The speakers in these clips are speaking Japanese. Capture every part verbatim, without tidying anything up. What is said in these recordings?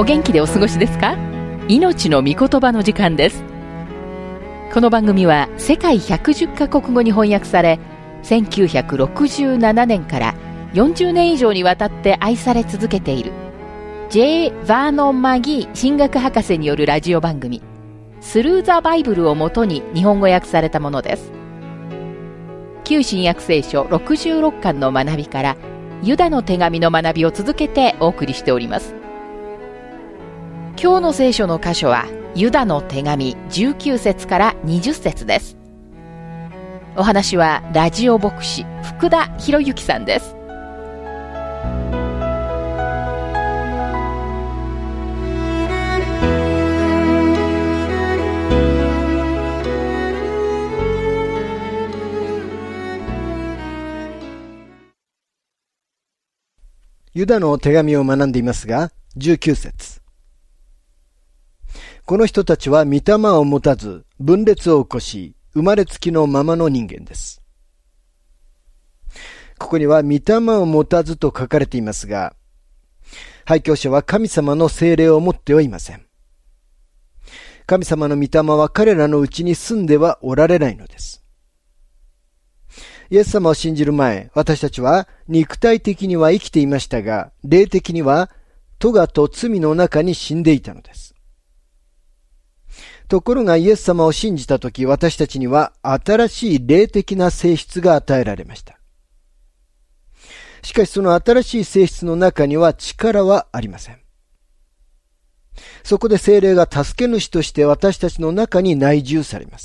お元気でお過ごしですか？命の御言葉の時間です。この番組は世界ひゃくじゅっカ国語に翻訳され、せんきゅうひゃくろくじゅうななねんからよんじゅうねん以上にわたって愛され続けている J. バーノン・マギー神学博士によるラジオ番組スルー・ザ・バイブルをもとに日本語訳されたものです。旧新約聖書ろくじゅうろっかんの学びからユダの手紙の学びを続けてお送りしております。今日の聖書の箇所はユダの手紙じゅうきゅうせつからにじゅっせつです。お話はラジオ牧師福田博之さんです。 ユダの手紙を学んでいますが、じゅうきゅうせつ。この人たちは御霊を持たず、分裂を起こし、生まれつきのままの人間です。ここには御霊を持たずと書かれていますが、廃教者は神様の聖霊を持ってはいません。神様の御霊は彼らのうちに住んではおられないのです。イエス様を信じる前、私たちは肉体的には生きていましたが、霊的には咎と罪の中に死んでいたのです。ところがイエス様を信じたとき、私たちには新しい霊的な性質が与えられました。しかしその新しい性質の中には力はありません。そこで聖霊が助け主として私たちの中に内住されます。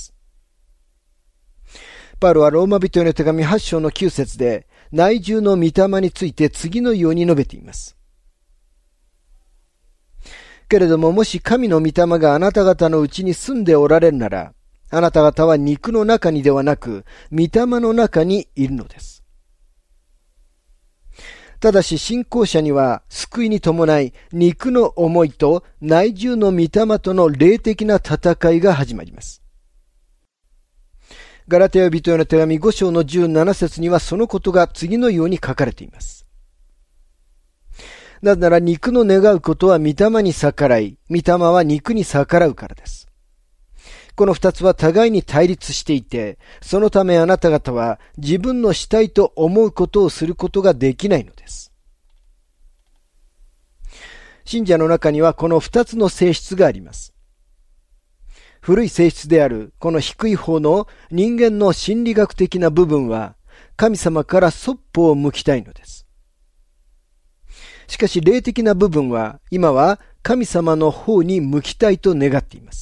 パウロはローマ人への手紙はち章のきゅうせつで内住の御霊について次のように述べています。けれどももし神の御霊があなた方のうちに住んでおられるなら、あなた方は肉の中にではなく御霊の中にいるのです。ただし信仰者には救いに伴い肉の思いと内住の御霊との霊的な戦いが始まります。ガラテヤ人への手紙ご章のじゅうなな節にはそのことが次のように書かれています。なぜなら肉の願うことは御霊に逆らい、御霊は肉に逆らうからです。この二つは互いに対立していて、そのためあなた方は自分のしたいと思うことをすることができないのです。信者の中にはこの二つの性質があります。古い性質であるこの低い方の人間の心理学的な部分は神様からそっぽを向きたいのです。しかし霊的な部分は今は神様の方に向きたいと願っています。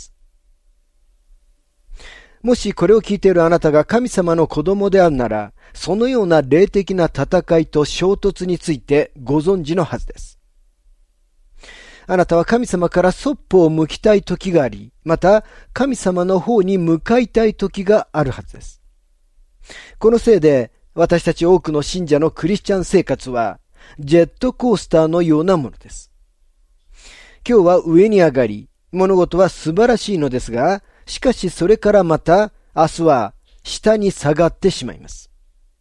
もしこれを聞いているあなたが神様の子供であるなら、そのような霊的な戦いと衝突についてご存知のはずです。あなたは神様からそっぽを向きたい時があり、また神様の方に向かいたい時があるはずです。このせいで私たち多くの信者のクリスチャン生活はジェットコースターのようなものです。今日は上に上がり、物事は素晴らしいのですが、しかしそれからまた明日は下に下がってしまいます。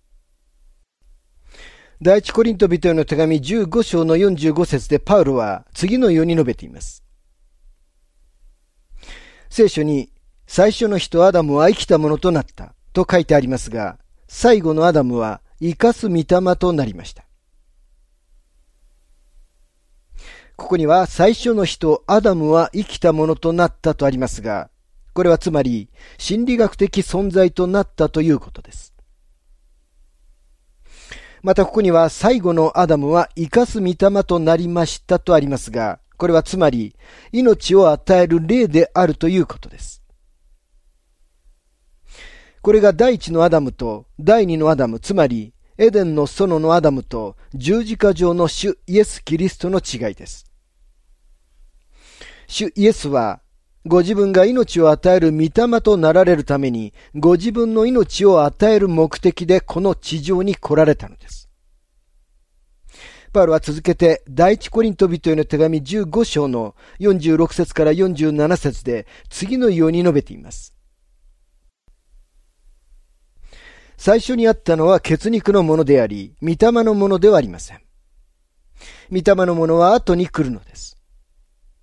第一コリント人への手紙じゅうご章のよんじゅうご節でパウロは次のように述べています。聖書に最初の人アダムは生きたものとなったと書いてありますが、最後のアダムは生かす御霊となりました。ここには最初の人アダムは生きたものとなったとありますが、これはつまり心理学的存在となったということです。またここには最後のアダムは生かす御霊となりましたとありますが、これはつまり命を与える霊であるということです。これが第一のアダムと第二のアダム、つまりエデンの園のアダムと十字架上の主イエス・キリストの違いです。主イエスはご自分が命を与える御霊となられるために、ご自分の命を与える目的でこの地上に来られたのです。パウロは続けて第一コリント人への手紙じゅうご章のよんじゅうろく節からよんじゅうなな節で次のように述べています。最初にあったのは血肉のものであり、御霊のものではありません。御霊のものは後に来るのです。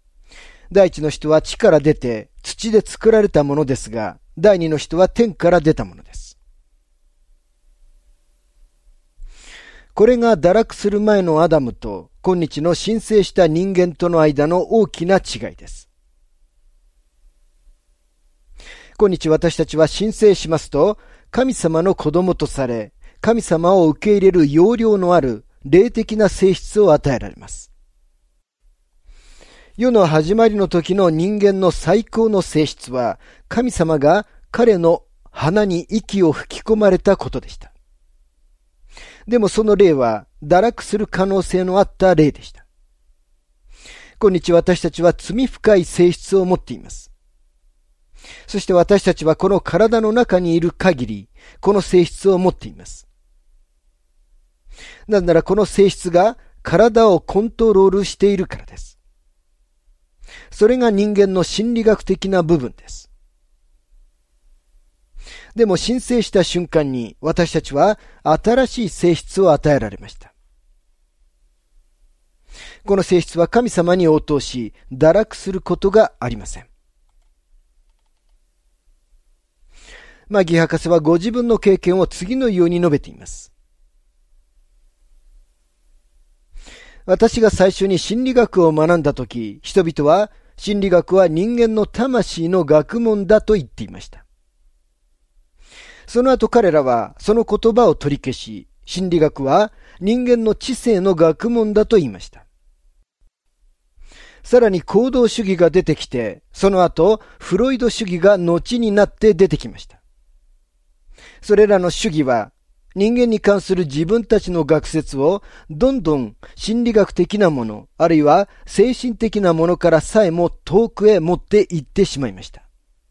第一の人は地から出て土で作られたものですが、第二の人は天から出たものです。これが堕落する前のアダムと今日の神聖した人間との間の大きな違いです。今日私たちは神聖しますと、神様の子供とされ、神様を受け入れる要領のある霊的な性質を与えられます。世の始まりの時の人間の最高の性質は、神様が彼の鼻に息を吹き込まれたことでした。でもその霊は堕落する可能性のあった霊でした。今日私たちは罪深い性質を持っています。そして私たちはこの体の中にいる限り、この性質を持っています。なぜならこの性質が体をコントロールしているからです。それが人間の心理学的な部分です。でも神聖した瞬間に私たちは新しい性質を与えられました。この性質は神様に応答し、堕落することがありません。マギー博士はご自分の経験を次のように述べています。私が最初に心理学を学んだとき、人々は心理学は人間の魂の学問だと言っていました。その後彼らはその言葉を取り消し、心理学は人間の知性の学問だと言いました。さらに行動主義が出てきて、その後フロイド主義が後になって出てきました。それらの主義は人間に関する自分たちの学説をどんどん心理学的なもの、あるいは精神的なものからさえも遠くへ持って行ってしまいました。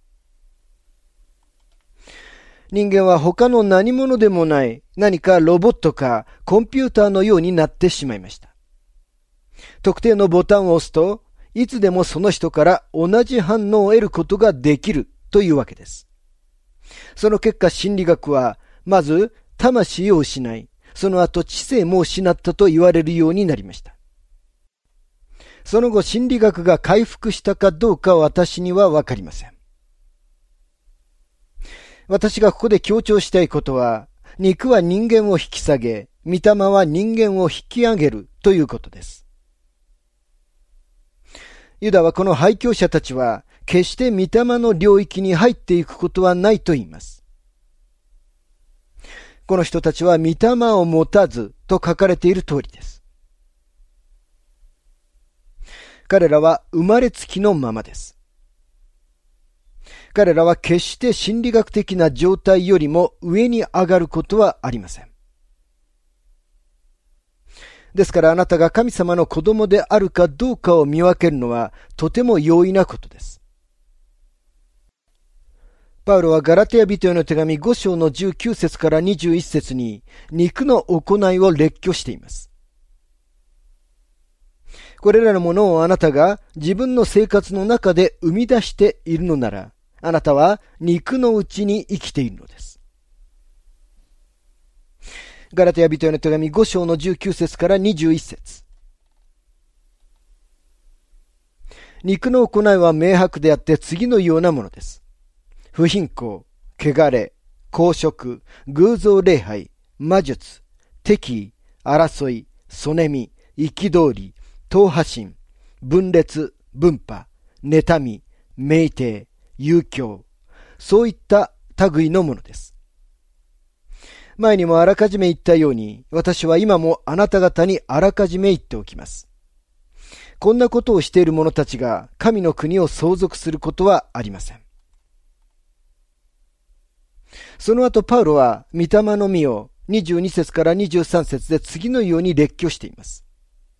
人間は他の何者でもない何かロボットかコンピューターのようになってしまいました。特定のボタンを押すといつでもその人から同じ反応を得ることができるというわけです。その結果心理学はまず魂を失い、その後知性も失ったと言われるようになりました。その後心理学が回復したかどうかは私にはわかりません。私がここで強調したいことは、肉は人間を引き下げ、御霊は人間を引き上げるということです。ユダはこの廃教者たちは、決して御霊の領域に入っていくことはないと言います。この人たちは御霊を持たずと書かれている通りです。彼らは生まれつきのままです。彼らは決して心理学的な状態よりも上に上がることはありません。ですからあなたが神様の子供であるかどうかを見分けるのはとても容易なことです。パウロはガラテヤ人への手紙ご章のじゅうきゅう節からにじゅういち節に肉の行いを列挙しています。これらのものをあなたが自分の生活の中で生み出しているのなら、あなたは肉のうちに生きているのです。ガラテヤ人への手紙ご章のじゅうきゅう節からにじゅういち節。肉の行いは明白であって次のようなものです。不貧困、汚れ、公職、偶像礼拝、魔術、敵意、争い、そねみ、憤り、党派心、分裂、分派、妬み、酩酊、遊興、そういった類のものです。前にもあらかじめ言ったように、私は今もあなた方にあらかじめ言っておきます。こんなことをしている者たちが神の国を相続することはありません。その後パウロは御霊の実をにじゅうに節からにじゅうさん節で次のように列挙しています。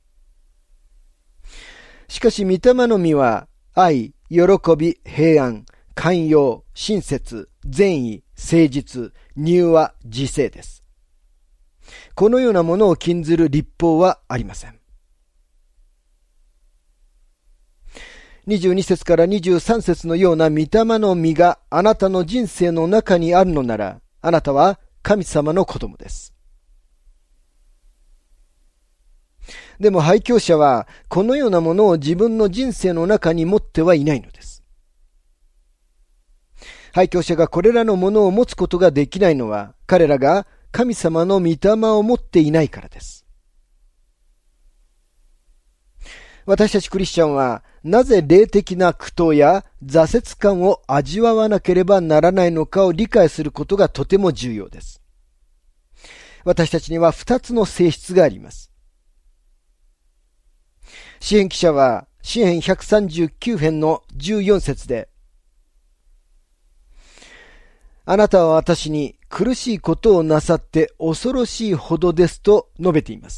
しかし御霊の実は愛、喜び、平安、寛容、親切、善意、誠実、柔和、自制です。このようなものを禁ずる律法はありません。にじゅうに節からにじゅうさん節のような御霊の実があなたの人生の中にあるのなら、あなたは神様の子供です。 でも廃教者はこのようなものを自分の人生の中に持ってはいないのです。廃教者がこれらのものを持つことができないのは、彼らが神様の御霊を持っていないからです。私たちクリスチャンは、なぜ霊的な苦闘や挫折感を味わわなければならないのかを理解することがとても重要です。私たちには二つの性質があります。詩編記者は、詩編ひゃくさんじゅうきゅう編のじゅうよん節で、あなたは私に苦しいことをなさって恐ろしいほどですと述べています。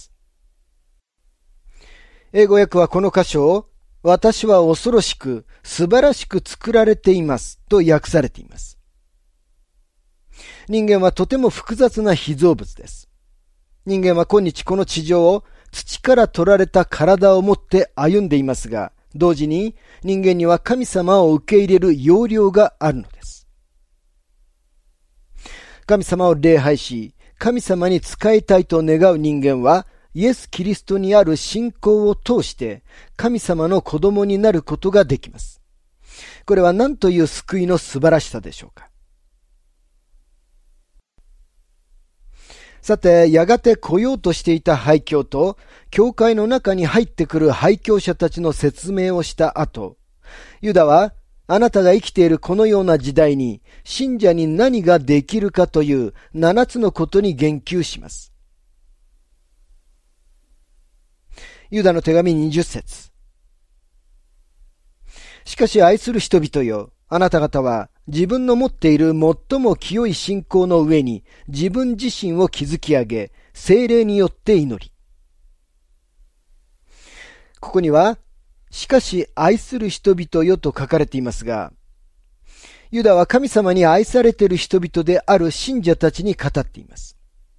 英語訳はこの箇所を、私は恐ろしく素晴らしく作られていますと訳されています。人間はとても複雑な被造物です。人間は今日この地上を土から取られた体を持って歩んでいますが、同時に人間には神様を受け入れる要領があるのです。神様を礼拝し、神様に仕えたいと願う人間は、イエス・キリストにある信仰を通して神様の子供になることができます。これは何という救いの素晴らしさでしょうか。さて、やがて来ようとしていた廃教と、教会の中に入ってくる廃教者たちの説明をした後、ユダは、あなたが生きているこのような時代に、信者に何ができるかという七つのことに言及します。ユダの手紙にじゅっ節。しかし愛する人々よ、あなた方は自分の持っている最も清い信仰の上に自分自身を築き上げ、聖霊によって祈り。ここには、しかし愛する人々よと書かれていますが、ユダは神様に愛されている人々である信者たちに語っています。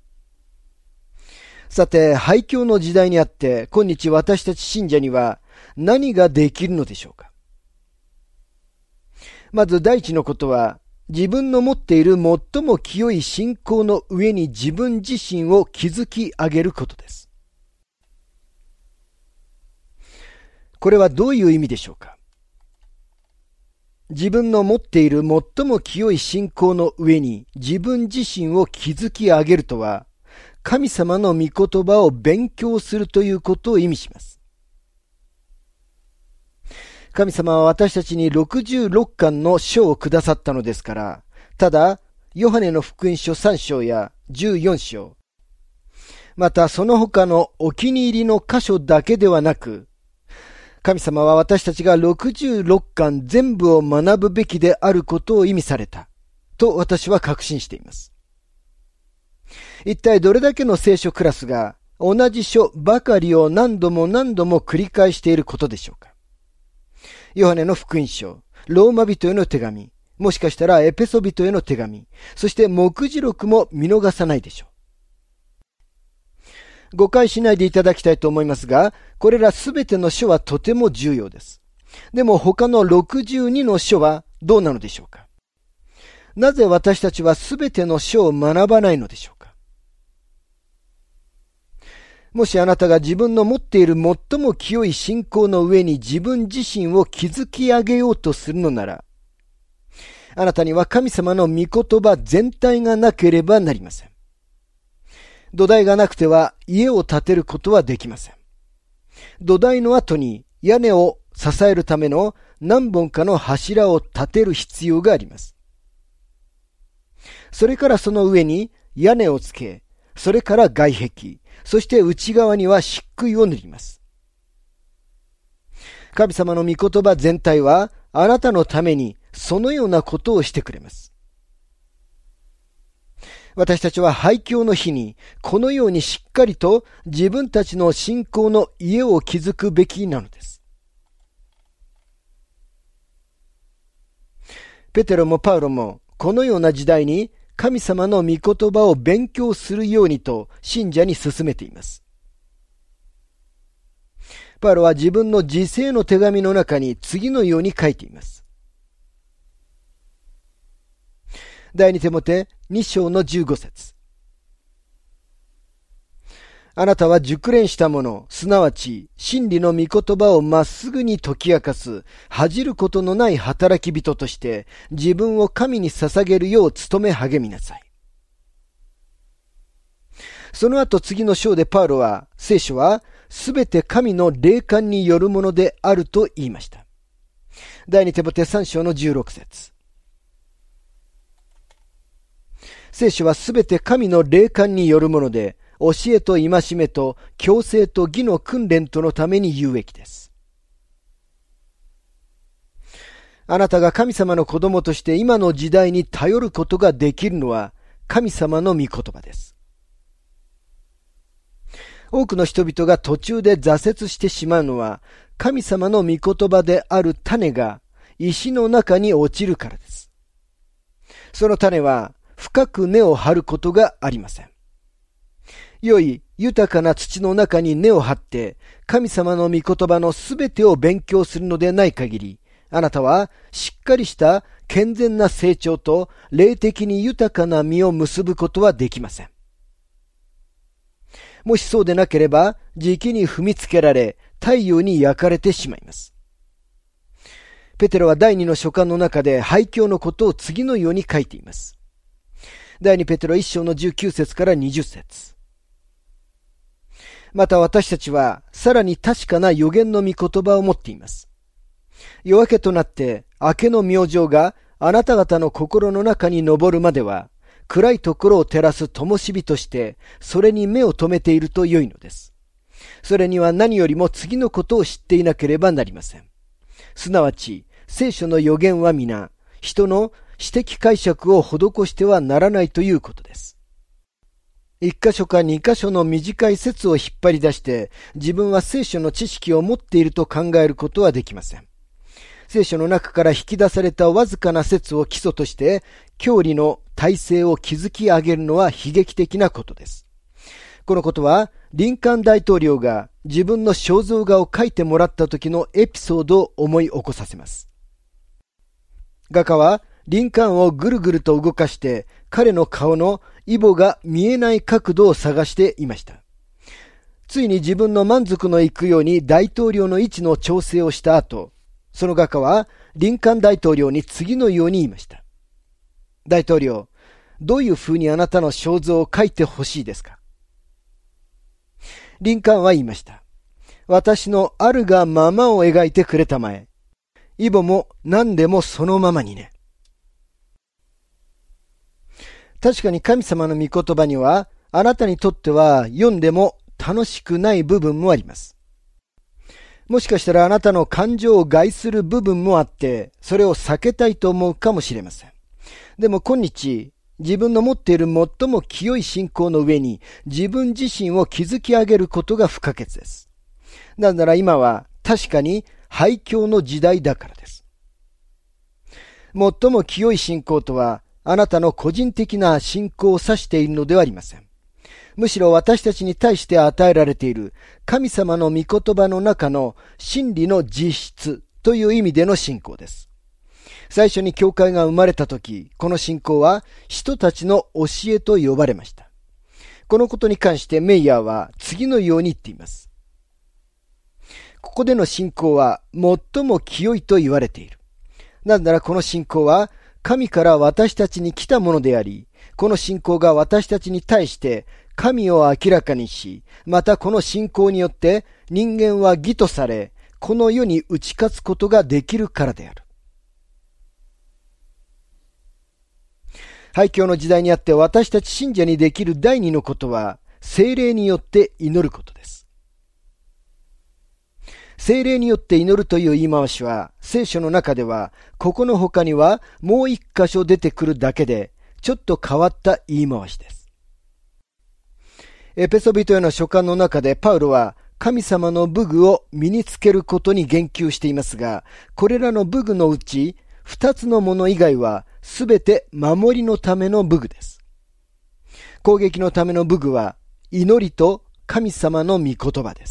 さて、廃教の時代にあって、今日私たち信者には何ができるのでしょうか。まず第一のことは、自分の持っている最も清い信仰の上に自分自身を築き上げることです。これはどういう意味でしょうか。自分の持っている最も清い信仰の上に自分自身を築き上げるとは、神様の御言葉を勉強するということを意味します。神様は私たちにろくじゅうろっかんの書をくださったのですから、ただ、ヨハネの福音書さん章やじゅうよん章、またその他のお気に入りの箇所だけではなく、神様は私たちがろくじゅうろっかん全部を学ぶべきであることを意味された、と私は確信しています。一体どれだけの聖書クラスが同じ書ばかりを何度も何度も繰り返していることでしょうか。ヨハネの福音書、ローマ人への手紙、もしかしたらエペソ人への手紙、そして目次録も見逃さないでしょう。誤解しないでいただきたいと思いますが、これらすべての書はとても重要です。でも他のろくじゅうにの書はどうなのでしょうか。なぜ私たちはすべての書を学ばないのでしょうか。もしあなたが自分の持っている最も清い信仰の上に自分自身を築き上げようとするのなら、あなたには神様の御言葉全体がなければなりません。土台がなくては家を建てることはできません。土台の後に屋根を支えるための何本かの柱を立てる必要があります。それからその上に屋根をつけ、それから外壁、そして内側には漆喰を塗ります。神様の御言葉全体はあなたのためにそのようなことをしてくれます。私たちは廃教の日にこのようにしっかりと自分たちの信仰の家を築くべきなのです。ペテロもパウロもこのような時代に神様の御言葉を勉強するようにと信者に勧めています。パウロは自分の自省の手紙の中に次のように書いています。第二テモテに章のじゅうご節。 あなたは熟練したもの、すなわち真理の御言葉をまっすぐに解き明かす、恥じることのない働き人として自分を神に捧げるよう努め励みなさい。その後次の章でパウロは、聖書はすべて神の霊感によるものであると言いました。第二テモテさん章のじゅうろく節。聖書はすべて神の霊感によるもので、教えと戒めと矯正と義の訓練とのために有益です。あなたが神様の子供として今の時代に頼ることができるのは神様の御言葉です。多くの人々が途中で挫折してしまうのは、神様の御言葉である種が石の中に落ちるからです。その種は深く根を張ることがありません。良い豊かな土の中に根を張って神様の御言葉のすべてを勉強するのでない限り、あなたはしっかりした健全な成長と霊的に豊かな実を結ぶことはできません。もしそうでなければ、じきに踏みつけられ、太陽に焼かれてしまいます。ペテロは第二の書簡の中で廃墟のことを次のように書いています。第二ペテロ一章のじゅうきゅう節からにじゅう節。また私たちはさらに確かな預言の御言葉を持っています。夜明けとなって明けの明星があなた方の心の中に昇るまでは、暗いところを照らす灯火として、それに目を留めていると良いのです。それには何よりも次のことを知っていなければなりません。すなわち、聖書の預言は皆、人の私的解釈を施してはならないということです。一箇所か二箇所の短い説を引っ張り出して、自分は聖書の知識を持っていると考えることはできません。聖書の中から引き出されたわずかな説を基礎として、教理の体制を築き上げるのは悲劇的なことです。このことは、リンカーン大統領が自分の肖像画を描いてもらった時のエピソードを思い起こさせます。画家は、リンカーンをぐるぐると動かして、彼の顔のイボが見えない角度を探していました。ついに自分の満足のいくように大統領の位置の調整をした後、その画家はリンカーン大統領に次のように言いました。大統領、どういうふうにあなたの肖像を描いてほしいですか？リンカーンは言いました。私のあるがままを描いてくれたまえ。イボも何でもそのままにね。確かに神様の御言葉には、あなたにとっては読んでも楽しくない部分もあります。もしかしたらあなたの感情を害する部分もあって、それを避けたいと思うかもしれません。でも今日、自分の持っている最も清い信仰の上に自分自身を築き上げることが不可欠です。なぜなら今は確かに廃墟の時代だからです。最も清い信仰とは、あなたの個人的な信仰を指しているのではありません。むしろ私たちに対して与えられている神様の御言葉の中の真理の実質という意味での信仰です。最初に教会が生まれたとき、この信仰は人たちの教えと呼ばれました。このことに関してメイヤーは次のように言っています。ここでの信仰は最も清いと言われている。なぜならこの信仰は神から私たちに来たものであり、この信仰が私たちに対して神を明らかにし、またこの信仰によって人間は義とされ、この世に打ち勝つことができるからである。廃墟の時代にあって私たち信者にできる第二のことは、聖霊によって祈ることです。聖霊によって祈るという言い回しは、聖書の中では、ここの他にはもう一箇所出てくるだけで、ちょっと変わった言い回しです。エペソビトへの書簡の中でパウロは、神様の武具を身につけることに言及していますが、これらの武具のうち、二つのもの以外は、すべて守りのための武具です。攻撃のための武具は、祈りと神様の御言葉です。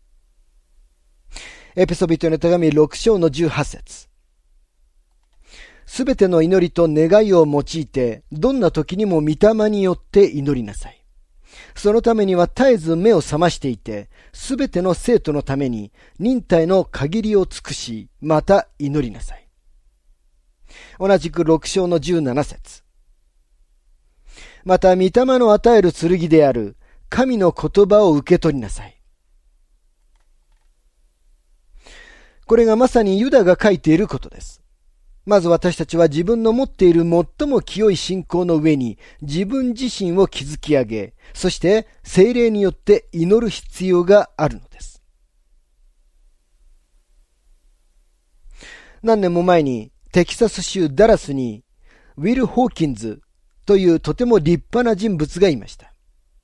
エペソビトへの手紙ろく章のじゅうはち節。すべての祈りと願いを用いて、どんな時にも御霊によって祈りなさい。 そのためには絶えず目を覚ましていて、すべての生徒のために忍耐の限りを尽くし、また祈りなさい。同じくろく章のじゅうなな節。また、御霊の与える剣である神の言葉を受け取りなさい。これがまさにユダが書いていることです。まず私たちは自分の持っている最も清い信仰の上に自分自身を築き上げ、そして聖霊によって祈る必要があるのです。何年も前にテキサス州ダラスにウィル・ホーキンズというとても立派な人物がいました。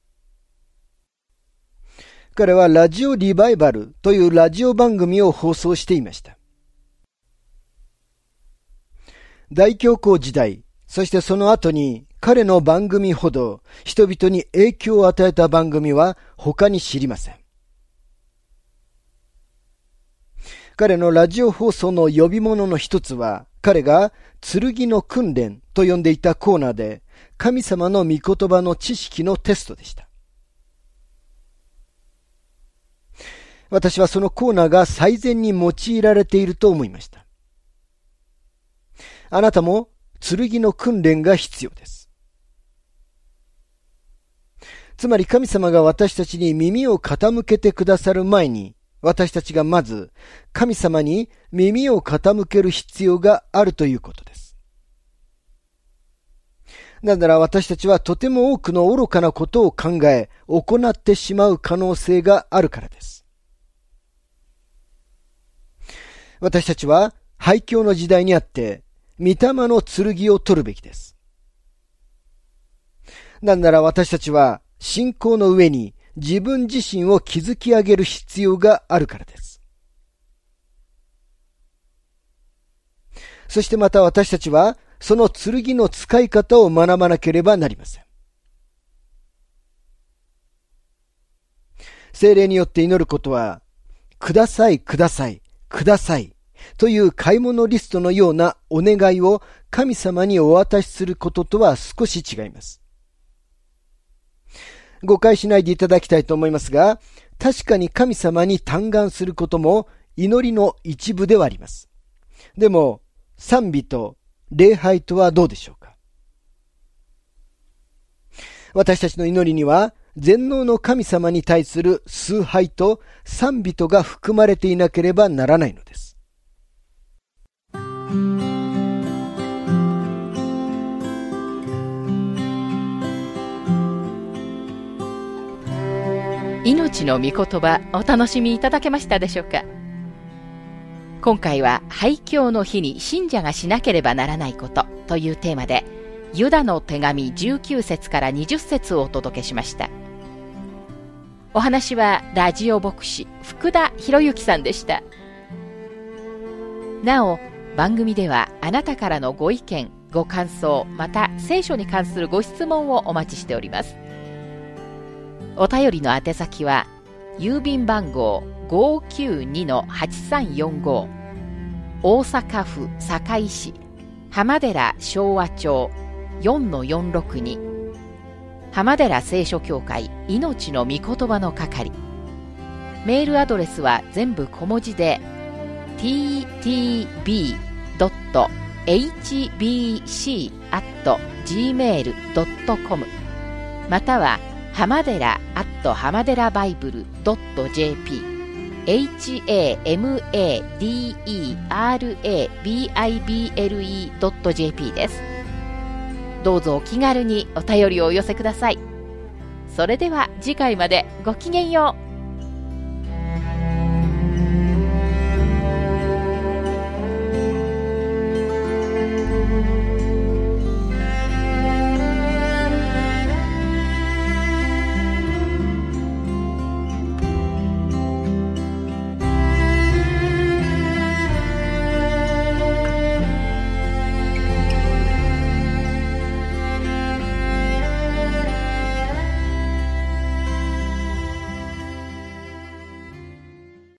彼はラジオリバイバルというラジオ番組を放送していました。大恐慌時代、そしてその後に彼の番組ほど人々に影響を与えた番組は他に知りません。彼のラジオ放送の呼び物の一つは、彼が剣の訓練と呼んでいたコーナーで、神様の御言葉の知識のテストでした。私はそのコーナーが最善に用いられていると思いました。あなたも剣の訓練が必要です。つまり神様が私たちに耳を傾けてくださる前に、私たちがまず神様に耳を傾ける必要があるということです。なぜなら私たちはとても多くの愚かなことを考え、行ってしまう可能性があるからです。私たちは廃墟の時代にあって、御霊の剣を取るべきです。なんなら私たちは信仰の上に自分自身を築き上げる必要があるからです。そしてまた私たちはその剣の使い方を学ばなければなりません。聖霊によって祈ることは、ください、ください、ください。という買い物リストのようなお願いを神様にお渡しすることとは少し違います。誤解しないでいただきたいと思いますが、確かに神様に嘆願することも祈りの一部ではあります。でも、賛美と礼拝とはどうでしょうか。私たちの祈りには、全能の神様に対する崇拝と賛美とが含まれていなければならないのです。 命の御言葉、お楽しみいただけましたでしょうか。今回は廃墟の日に信者がしなければならないことというテーマで、ユダの手紙じゅうきゅう節からにじゅう節をお届けしました。お話はラジオ牧師福田博之さんでした。なお、番組ではあなたからのご意見、ご感想、また聖書に関するご質問をお待ちしております。お便りの宛先は郵便番号 ごーきゅうにのはちさんよんご 大阪府堺市浜寺昭和町 よんのよんろくに 浜寺聖書協会命の御言葉の係。メールアドレスは全部小文字で ティーティービードットエイチビーシーアットジーメールドットコム または浜寺アット浜寺バイブルドットジェーピー エイチエーエムエーディーイーアールエービーアイビーエルイードットジェーピー です。どうぞお気軽にお便りをお寄せください。それでは次回までごきげんよう。